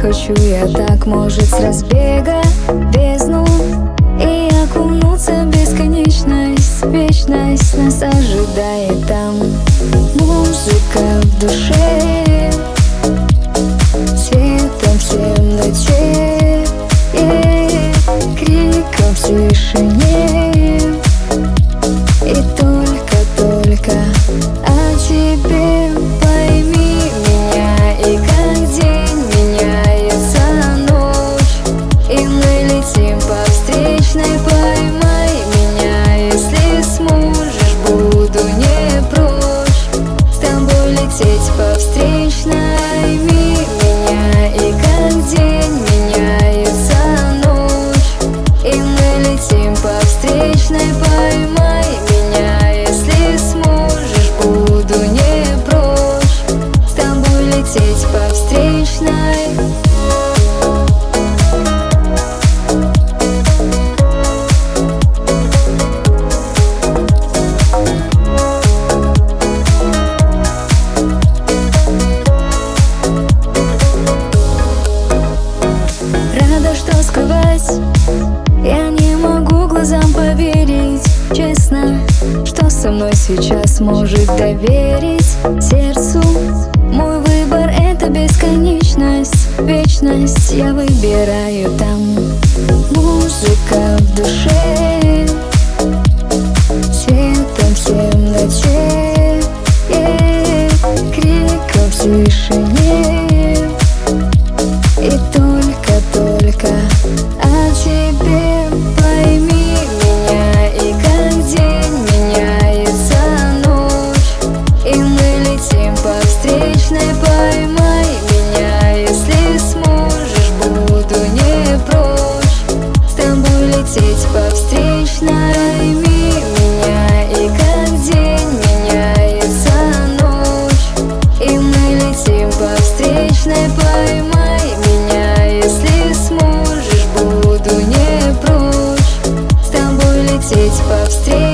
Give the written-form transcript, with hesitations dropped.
хочу я так, может, с разбега в бездну и окунуться в бесконечность. Вечность нас ожидает там. Музыка в душе, светом всем ночей, криком в тишине. И только о тебе. Пойми меня, и как день меняется ночь, и мы летим по встречной. Поймай меня, если сможешь, буду не прочь с тобой лететь по встречной. Пойми меня, и как день меняется ночь, и мы летим по встречной. Поймай меня, если сможешь, буду не прочь с тобой лететь по встречной. Рада, что скрывать я не могу глазам поверить. Честно, что со мной сейчас может доверить сердцу? Мой выбор — это бесконечность, вечность. Я выбираю там. Музыка в душе, светом всем ночей, криком в тишине. И только о тебе. Пойми меня, и как день меняется ночь, и мы летим по встречной. Поймай меня, если сможешь, буду не прочь с тобой лететь по встречной. Пойми меня, и как день меняется ночь, и мы летим по встречной. Поймай меня, если сможешь, буду не прочь с тобой лететь по встречной.